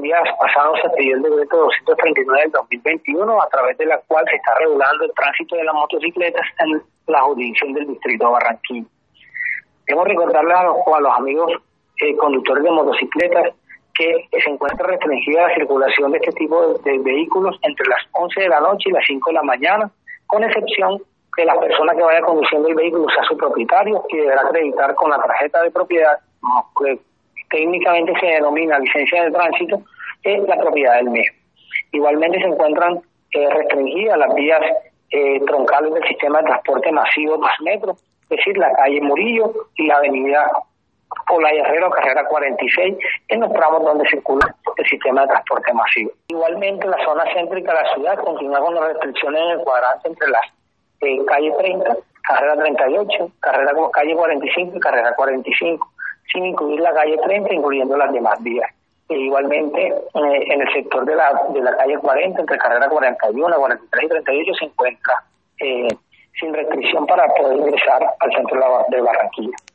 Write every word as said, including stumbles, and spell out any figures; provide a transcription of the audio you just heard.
días pasados se pidió el decreto doscientos treinta y nueve del dos mil veintiuno, a través de la cual se está regulando el tránsito de las motocicletas en la jurisdicción del distrito de Barranquilla. Debemos recordarles a los, a los amigos eh, conductores de motocicletas que se encuentra restringida la circulación de este tipo de, de vehículos entre las once de la noche y las cinco de la mañana, con excepción que la persona que vaya conduciendo el vehículo sea su propietario y deberá acreditar con la tarjeta de propiedad, que técnicamente se denomina licencia de tránsito, eh, la propiedad del mismo. Igualmente se encuentran eh, restringidas las vías eh, troncales del sistema de transporte masivo dos metros, es decir, la calle Murillo y la avenida Olaya Herrero, carrera cuarenta y seis, en los tramos donde circula el sistema de transporte masivo. Igualmente, la zona céntrica de la ciudad continúa con las restricciones en el cuadrante entre las eh, calle treinta, carrera treinta y ocho, carrera calle cuarenta y cinco y carrera cuarenta y cinco, sin incluir la calle treinta, incluyendo las demás vías. E igualmente, eh, en el sector de la de la calle cuarenta, entre carrera cuarenta y uno, cuarenta y tres y treinta y ocho, se encuentra eh, sin restricción para poder ingresar al centro de Barranquilla.